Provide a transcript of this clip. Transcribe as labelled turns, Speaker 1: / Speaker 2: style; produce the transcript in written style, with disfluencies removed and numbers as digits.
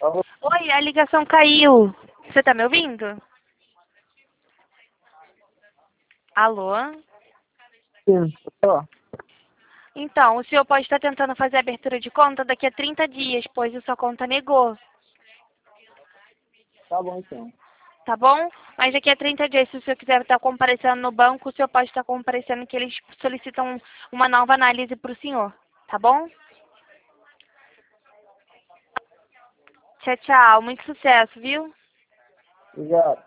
Speaker 1: Alô?
Speaker 2: Oi, a ligação caiu. Você tá me ouvindo? Alô?
Speaker 1: Sim. Ó,
Speaker 2: Então, o senhor pode estar tentando fazer a abertura de conta daqui a 30 dias, pois a sua conta negou,
Speaker 1: tá bom então.
Speaker 2: tá bom? Mas daqui a 30 dias, se o senhor quiser estar comparecendo no banco, o senhor pode estar comparecendo que eles solicitam uma nova análise para o senhor, tá bom? Tchau, tchau. Muito sucesso, viu?
Speaker 1: Obrigado.